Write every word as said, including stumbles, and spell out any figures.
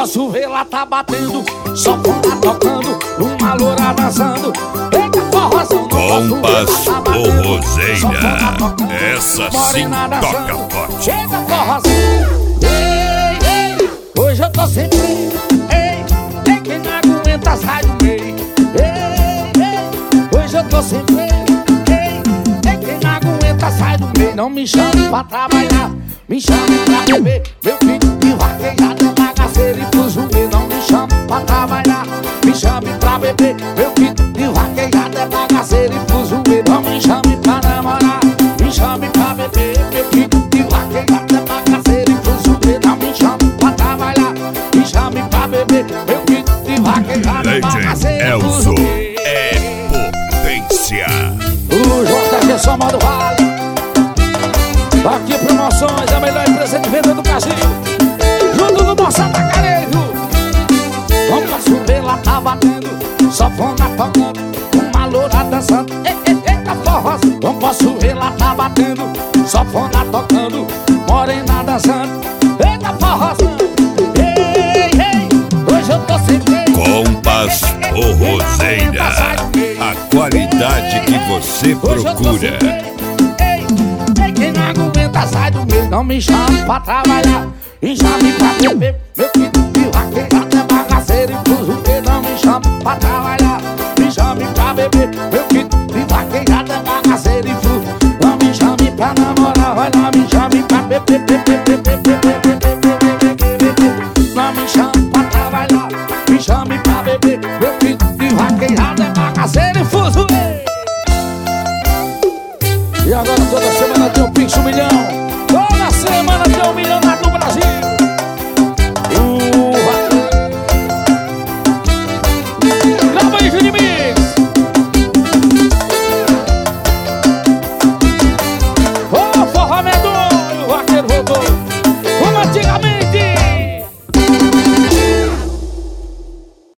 posso ver lá tá batendo, só tá tocando, uma loura dançando. Eita forrozão, Compas ou Roseira, essa sim toca forte. Eita forrozão, ei, ei, hoje eu tô sem freio. Ei, ei, quem não aguenta sai do meio. Ei, ei, hoje eu tô sem freio. Ei, ei, quem não aguenta sai do meio. Não me chame pra trabalhar, me chame pra beber. Meu filho de vaquejada é bagaceiro e fuzuê. Não me chame pra trabalhar, me chame pra beber. Meu filho de vaquejada é bagaceiro e fuzuê. Não me chame pra namorar, me chame pra beber. Meu filho de vaquejada é bagaceiro e fuzuê. Não me chame pra trabalhar, me chame pra beber. Meu filho de vaquejada é bagaceiro e fuzuê. É potência. O J G só modo vale. Aqui Promoções, a melhor empresa de venda do Brasil. Junto do nosso atacarejo. Vamos subir, lá tá batendo, só fona tocando, uma loura dançando. Ei, ei, eita forró. Vamos subir, lá tá batendo, só fona tocando, morena dançando. Eita forró. Ei, ei, hoje eu tô sem freio. Compas ou Roseira, a qualidade que você procura. Quem não aguenta sai do meio. Não me chame pra trabalhar, me chame pra beber. Meu filho de vaquejada é bagaceiro e fuzuê. Não me chame pra trabalhar, me chame pra beber. Meu filho de vaquejada é bagaceiro e fuzuê. Não me chame pra namorar, vai lá, me chame pra beber, beber, beber, beber.